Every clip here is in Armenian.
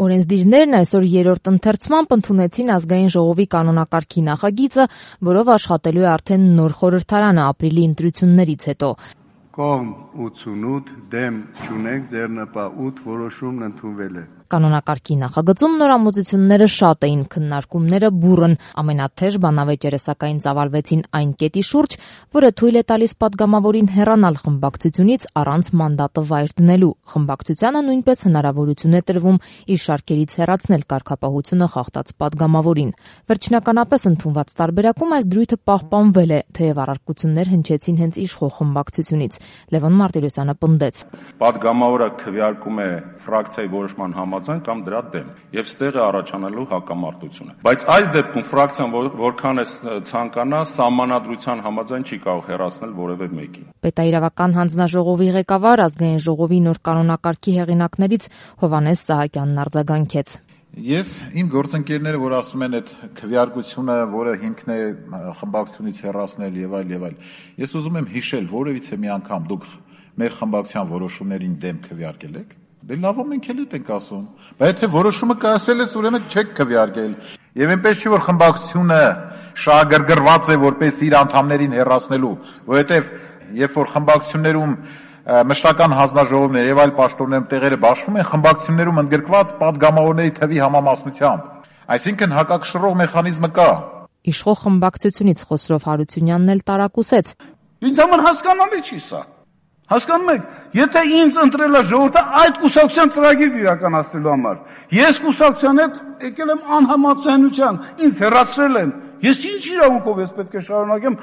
Օրենսդիրներն այսօր երրորդ ընթերցմամբ ընդունեցին ազգային ժողովի կանոնակարգի նախագիծը, որով աշխատելու է արդեն նոր խորհրդարանը ապրիլի ընտրություններից հետո։ Կողմ 88, դեմ չունենք, ձեռնպահ 8 որոշումն ընդունվել է։ Կանոնակարգի նախագծում նորամուծությունները շատ էին, քննարկումները բուռն, ամենաթեժ բանավեճերը սակայն ծավալվեցին այն կետի շուրջ, որը թույլ է տալիս падգամավորին հեռանալ խմբակցությունից առանց մանդատը վայր դնելու։ Խմբակցությանը նույնպես հնարավորություն է տրվում իր շարքերից հեռացնել կարգապահությունը խախտած падգամավորին։ Վերջնականապես ընդունված տարբերակում այս դրույթը պահպանվել է, թեև առարկություններ հնչեցին հենց իշխող խմբակցությունից։ Լևոն Մարտիրոսյանը պնդեց. Падգամավորը քվեարկում է ֆրակցիայի որոշման համաձայն կամ դրա դեմ եւ ստեղ է առաջանալու հակամարտությունը, բայց այս դեպքում ֆրակցիան որքան է ցանկանա սահմանադրության համաձայն չի կարող հեռացնել որևէ մեկին։ Պետաիրավական հանձնաժողովի ղեկավար, ազգային ժողովի նոր կանոնակարգի հեղինակներից Հովհաննես Սահակյանն արձագանքեց. Ես իմ գործընկերները, որ ասում են այդ քվեարկությունը, որը հիմքն է խմբակցությունից հեռացնել եւ այլ, ես ուզում եմ հիշել, որևիցե մի անգամ դուք մեր խմբակցության որոշումներին դեմ քվեարկել եք։ Դե լավ, մենք էլ ենք ասում, բայց եթե որոշումը կայացել է, ուրեմն չեք քվեարկել։ Եվ այնպես չի, որ խմբակցությունը շահագրգռված է որպես իր անդամներին հեռացնելու, որովհետեւ երբ որ խմբակցություններում մշտական հանձնաժողովներ եւ այլ պաշտոններում տեղերը բաշխվում են, խմբակցություններում ընդգրկված падգամավորների թվի համամասնությամբ, այսինքն հակակշռող մեխանիզմը կա։ Իշխող խմբակցությունից Խոսրով Հարությունյանն էլ տարակուսեց. Ինձ համար հասկանալի չի սա։ Հասկանում եք, եթե ինձ ընտրել է ժողովուրդը այդ կուսակցության ծրագիրը իրականացնելու համար, ես կուսակցության հետ եկել եմ անհամաձայնության, ինձ հեռացրել են, ես ինչ իրավունքով ես պետք է շարունակեմ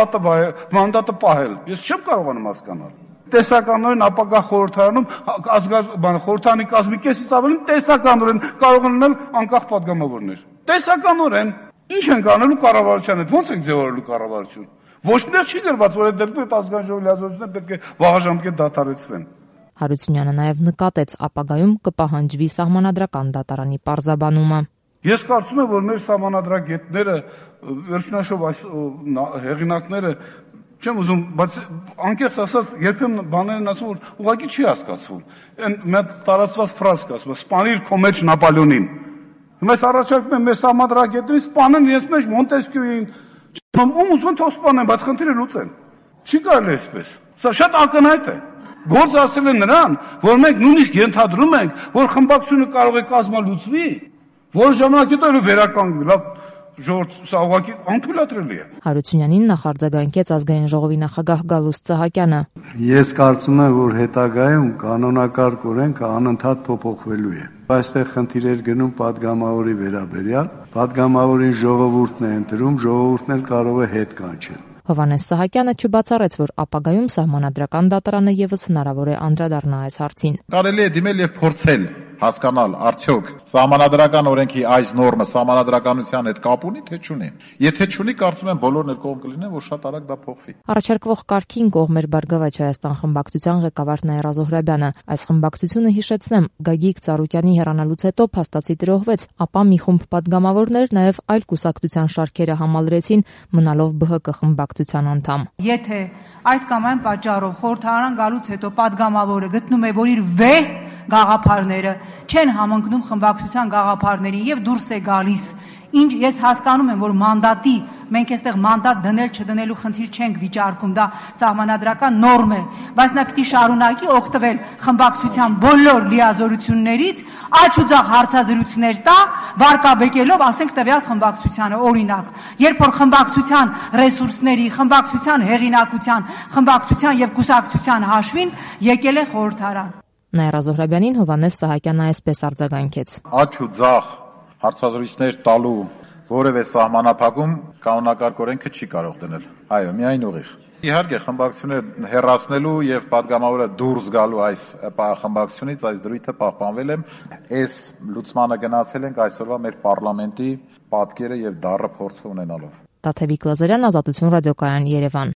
մանդատը պահել, ես չեմ կարողանում հասկանալ։ Տեսականորեն ապագա խորհրդարանում խորհրդարանի կազմի կեսից ավելին տեսականորեն կարող են լինել անկախ падգամավորներ։ Տեսականորեն ինչ ենք անելու կառավարության հետ, ո՞նց ենք ձևավորելու կառավարություն։ Ոչ մի չի գրված, որ այդ դեպքում այդ ազգային ժողովի լիազորությունները պետք է վաղաժամկետ դադարեցվեն։ Հարությունյանը նաև նկատեց ապագայում կպահանջվի սահմանադրական դատարանի պարզաբանումը։ Ես կարծում եմ, որ մեր սահմանադրագետները, վերջնաշով այս հեղինակները, չեմ ուզում, բայց անկեղծ ասած, երբեմն բաներն ասում, որ ուղղակի չի հասկացվում։ Այն մի տարածված ֆրազ կա, ասում, սպանիր քո մեջ Նապոլեոնին։ Հիմա ես առաջարկում եմ մեր սահմանադրագետներին սպանեն իրենց մեջ Մոնտեսկյուին, ում ուզում թող սպանեն, բայց խնդիրը լուծեն։ Չի կարելի այսպես։ Սա շատ ակնհայտ է։ Գործը ասել է նրան, որ մենք նույնիսկ ենթադրում ենք, որ խմբակցությունը կարող է կազմալուծվի, որ ժամանակ հետո վերականգնվի, լավ ժողովուրդ սա ուղղակի անթույլատրելի է։ Հարությունյանին նախարձագանքեց ազգային ժողովի նախագահ Գալուստ Սահակյանը։ Ես կարծում եմ, որ հետագայում կանոնակարգ օրենքը անընդհատ փոփոխվելու է։ Այստեղ խնդիրեր գնում падգամավորի վերաբերյալ, падգամավորին ժողովուրդն է ընտրում, ժողովուրդն էլ կարող է հետ կանչել։ Հովհաննես Սահակյանը չբացառեց, որ ապագայում սահմանադրական դատարանը եւս հնարավոր է անդրադառնա այս հարցին։ Կարելի է դիմել եւ փորձել հասկանալ արդյոք սահմանադրական օրենքի այս նորմը սահմանադրականության հետ կապ ունի, թե չունի։ Եթե չունի, կարծում եմ բոլոր ներկողմ կլինեն, որ շատ արագ դա փոխվի։ Առաջարկվող կարգին կողմ էր Բարգավաճ Հայաստան խմբակցության ղեկավար Նաիրա Զոհրաբյանը։ Այս խմբակցությունը, հիշեցնեմ, Գագիկ Ծառուկյանի հեռանալուց հետո փաստացի տրոհվեց, ապա մի խումբ падգամավորներ նաև այլ կուսակցության շարքերը համալրեցին, մնալով ԲՀԿ խմբակցության անդամ։ Եթե այս կամ այն պատճառով խորհրդարան գալուց հետո падգամավորը գտնում է, որ իր վեհ գաղափարները չեն համընկնում խմբակցության գաղափարներին եւ դուրս է գալիս, ինչ ես հասկանում եմ, որ մանդատի մենք այստեղ մանդատ դնել չդնելու խնդիր չենք վիճարկում, դա սահմանադրական նորմ է, բայց նա պիտի շարունակի օգտվել խմբակցության բոլոր լիազորություններից, աջ ու ձախ հարցազրույցներ տա, վարկաբեկելով, ասենք տվյալ խմբակցությանը, օրինակ, երբ որ խմբակցության ռեսուրսների, խմբակցության հեղինակության, խմբակցության եւ կուսակցության հաշվին եկել է խորհրդարան։ Նաիրա Զոհրաբյանին Հովհաննես Սահակյանը այսպես արձագանքեց. Աջ ու ձախ հարցազրույցներ տալու որևէ սահմանափակում կանոնակարգ օրենքը չի կարող դնել։ Այո, միայն ուղիղ։ Իհարկե, խմբակցությունը հեռացնելու եւ падգամավորը դուրս գալու այս խմբակցությունից այս դրույթը պահպանվել է։ Այս լուծմանը գնացել ենք այսօրվա մեր պարլամենտի պատկերը եւ դառը փորձը ունենալով։ Տաթևիկ Լազարյան, Ազատություն ռադիոկայան, Երևան։